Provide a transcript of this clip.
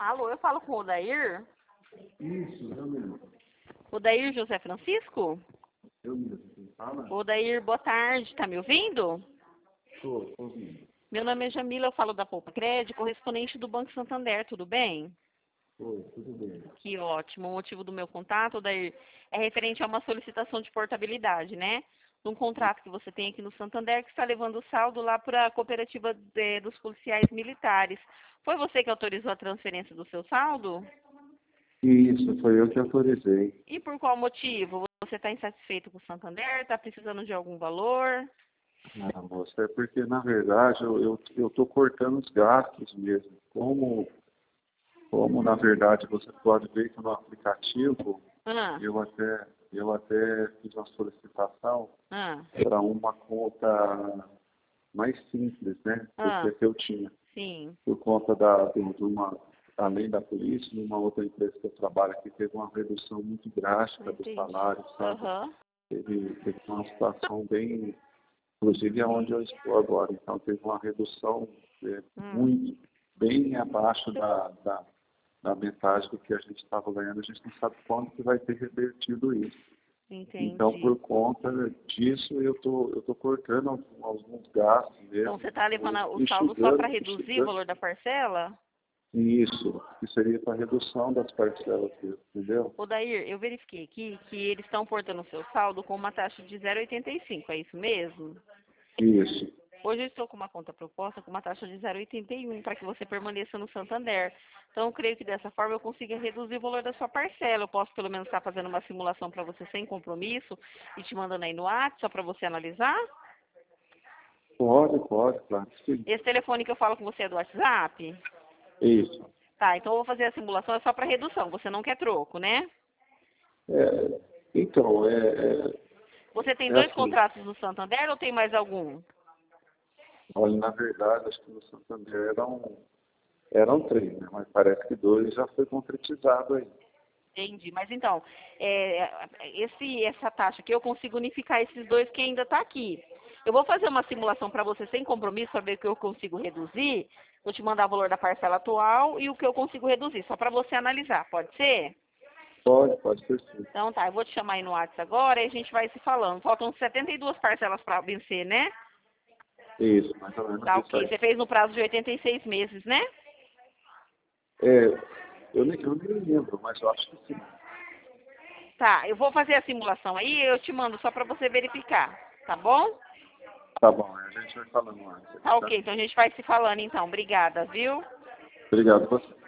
Alô, eu falo com o Odair? Isso, eu mesmo. Odair José Francisco? Eu mesmo. Quem fala? Odair, boa tarde, tá me ouvindo? Tô ouvindo. Meu nome é Jamila, eu falo da Poupa Crédito, correspondente do Banco Santander, tudo bem? Oi, tudo bem. Que ótimo. O motivo do meu contato, Odair, é referente a uma solicitação de portabilidade, né? De um contrato que você tem aqui no Santander, que está levando o saldo lá para a cooperativa dos policiais militares. Foi você que autorizou a transferência do seu saldo? Isso, foi eu que autorizei. E por qual motivo? Você está insatisfeito com o Santander? Está precisando de algum valor? Ah, moça, é porque, na verdade, eu tô cortando os gastos mesmo. Como, na verdade, você pode ver que no aplicativo, Ah, eu até fiz uma solicitação ah, para uma conta mais simples, né? Do que ah, a que eu tinha. sim, Por conta de uma, além da polícia, numa outra empresa que eu trabalho aqui, teve uma redução muito drástica do entendi. salário, sabe? Aham, Teve uma situação bem, inclusive é onde eu estou agora, então teve uma redução muito, bem abaixo da metade do que a gente estava ganhando, a gente não sabe quando que vai ter revertido isso. Então, entendi. por conta disso, eu tô cortando alguns gastos Então mesmo, você está levando o saldo só para enxugando, reduzir o valor da parcela? isso, que seria para redução das parcelas, entendeu? Odair, eu verifiquei aqui que eles estão portando o seu saldo com uma taxa de 0,85, é isso mesmo? Isso. Hoje eu estou com uma conta proposta com uma taxa de 0,81 para que você permaneça no Santander. Então, eu creio que dessa forma eu consiga reduzir o valor da sua parcela. Eu posso pelo menos estar fazendo uma simulação para você sem compromisso e te mandando aí no WhatsApp só para você analisar. Pode, claro que sim. Esse telefone que eu falo com você é do WhatsApp? Isso. Tá, então eu vou fazer a simulação, é só para redução. Você não quer troco, né? Então, Você tem é dois assim, contratos no Santander ou tem mais algum? olha, na verdade, acho que no Santander eram três, né? Mas parece que dois já foi concretizado aí. Entendi. Mas então, essa taxa aqui, eu consigo unificar esses dois que ainda está aqui. Eu vou fazer uma simulação para você sem compromisso, para ver o que eu consigo reduzir. Vou te mandar o valor da parcela atual e o que eu consigo reduzir, só para você analisar. Pode ser? Pode ser sim. Então tá, eu vou te chamar aí no WhatsApp agora e a gente vai se falando. Faltam 72 parcelas para vencer, né? Isso, mais ou menos Tá isso ok. aí. Você fez no prazo de 86 meses, né? É, eu nem lembro, mas eu acho que sim. Tá, eu vou fazer a simulação aí e eu te mando só para você verificar. Tá bom? Tá bom, a gente vai falando antes, Tá tá? ok, então a gente vai se falando então. Obrigada, viu? Obrigado a você.